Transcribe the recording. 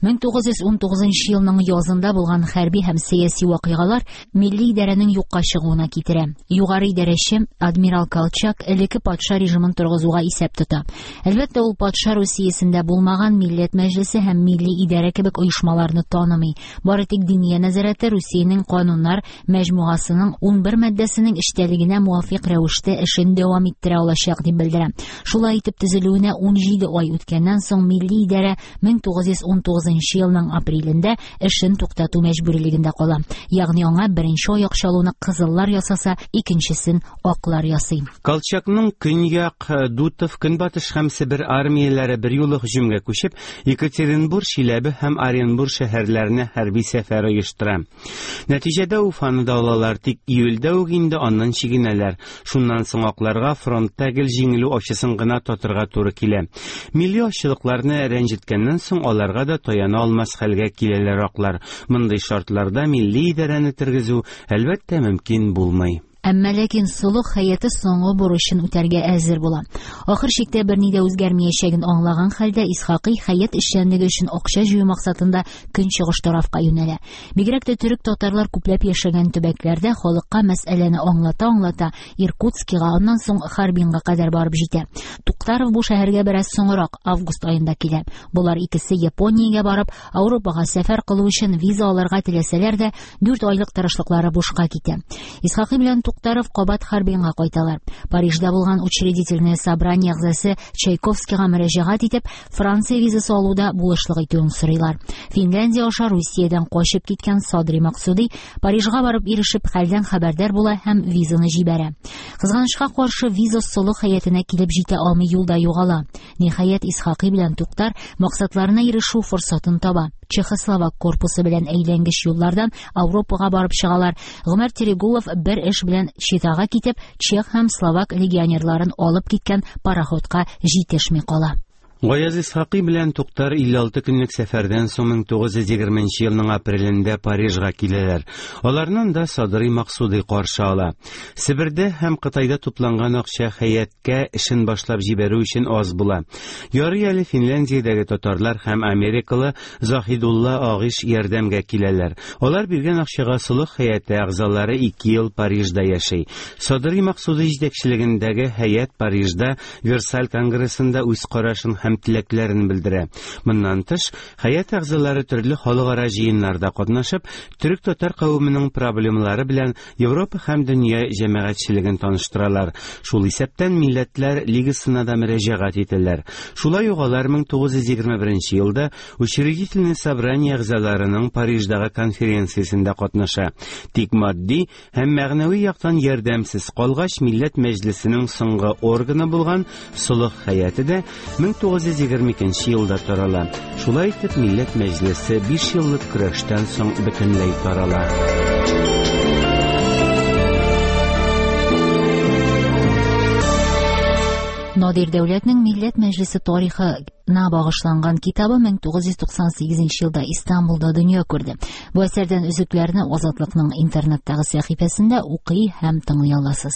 1919 елның язында булган хәрби һәм сәяси вакыйгалар милли идарәнең юкка чыгуына китерә. Югары идарәче адмирал Колчак элекке патша режимын торгызуга исәп тота. Әлбәттә, ул патша Русиясендә булмаган Милләт мәҗлесе һәм милли идарә кебек оешмаларны танымый. Бары тик диния нәзарәте Русиянең кануннар мәҗмугасының 11 маддәсенең эштәлегенә муафиq рәвештә эшен дәвам иттерә алачак дип белдерә. Шулай итеп төзелүенә 17 ай үткәннән соң милли идарә 1919 елның апрелендә эшен туктату мәҗбүрилегендә кала. Ягъни аңа беренче аяк чалуны кызыллар ясаса, икенчесен аклар ясый. Колчакның Көньяк, Дутов, Көнбатыш һәм Себер армияләре бер юлы һөҗүмгә күчеп, Екатеринбург, Чиләбе һәм Оренбург шәһәрләренә хәрби сәфәр оештыра. Нәтиҗәдә Уфаны да алалар, тик июльдә үк инде аннан чигенәләр. Шуннан соң акларга фронтта гел җиңелү ачысын гына татырга туры килә. Милли ачлыкларны рәнҗеткәннән соң аларга да таяна алмас хәлгә киләләр аклар. Мондай шартларда милли идарәне тергезү әлбәттә мөмкин булмый. Әмма ләкин солых хәяты соңгы бурычын үтәргә әзер була. Ахыр чиктә берни дә үзгәрмәячәген аңлаган хәлдә Исхакый хәят эшчәнлеге өчен акча җыю максатында көнчыгыш тарафка юнәлә. Бигрәк тә төрек татарлар күпләп яшәгән төбәкләрдә халыкка мәсьәләне аңлата Иркутскига, аннан соң Харбинга кадәр барып җитә. Туктаров бу шәһәргә бераз соңрак, август аенда килә. Булар икесе Япониягә барып, Ауропага сәфәр кылу өчен виза алырга теләсәләр дә, 4 айлык тырышлыклары бушка китә. Исхакый белән Туктаров кабат Харбинга кайталар. Парижда булган учредительное собрание әгъзасы Чайковскийга мөрәҗәгать итеп, Франция визасы алуда булышлык итүен сорыйлар. Финляндия аша Русиядән качып киткән Садри Максуди Парижга барып ирешеп, хәлдән хәбәрдар була һәм визаны җибәрә. Кызганычка каршы, виза солых хәятына килеп җитә алмый, юлда югала. Ниһаять, Исхакый белән Туктар максатларына ирешү форсатын таба. Чехословак корпусы белән әйләнгеч юллардан Ауропага барып чыгалар. Гомәр Терегулов бер эш белән Читага китеп, чех һәм словак легионерларын алып киткән пароходка җитешми кала. Гаяз Исхакый белән Туктар 56 көнлек сәфәрдән соң 1920 елның апрелендә Парижга киләләр. Аларның да Садри Максуди каршы ала. Себердә һәм Кытайда тупланган акча хәяткә эшен башлап җибәрү өчен аз була. Ярый әле Финляндиядәге татарлар һәм Америкалы Захидулла Агыш ярдәмгә киләләр. Алар биргән акчага солых хәяте әгъзалары 2 ел Парижда яши. Садри Максуди җитәкчелегендәге хәят Парижда Версаль конгрессында үз карашын һәм теләкләрен белдерә. Моннан тыш, хәят әгъзалары төрле халыкара җыеннарда катнашып, төрек татар кавеменең проблемалары белән Европа һәм дөнья җәмәгатьчелеген таныштыралар. Шул исәптән Милләтләр лигасына да мөрәҗәгать итәләр. Шулай ук алар 1921 елда учредительное собрание әгъзаларының Париждагы конференциясендә катнаша. Тик матди һәм мәгънәви яктан ярдәмсез калгач, Милләт мәҗлесенең соңгы органы булган солых хәяты дә 1922 елда тарала. Шулай итеп, Милләт мәҗлесе 5 еллык көрәштән соң бөтенләй тарала. Надир Дәүләтнең Милләт мәҗлесе тарихына багышланган китабы 1998 елда Истанбулда дөнья күрде. Бу әсәрдән өзекләрне Азатлыкның интернеттагы сәхифәсендә укый һәм тыңлый аласыз.